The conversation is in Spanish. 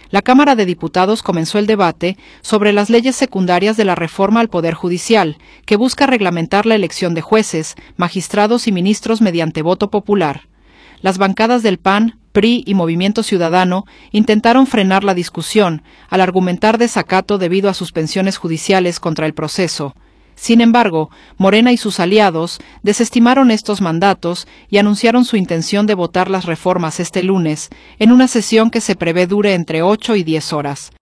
la Cámara de Diputados comenzó el debate sobre las leyes secundarias de la reforma al Poder Judicial, que busca reglamentar la elección de jueces, magistrados y ministros mediante voto popular. Las bancadas del PAN, PRI y Movimiento Ciudadano intentaron frenar la discusión al argumentar desacato debido a suspensiones judiciales contra el proceso. Sin embargo, Morena y sus aliados desestimaron estos mandatos y anunciaron su intención de votar las reformas este lunes, en una sesión que se prevé dure entre 8 y 10 horas.